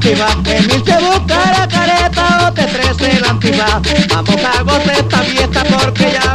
antifaz, que mil se busca la careta o te trece el antifaz. Vamos a gozar esta fiesta porque ya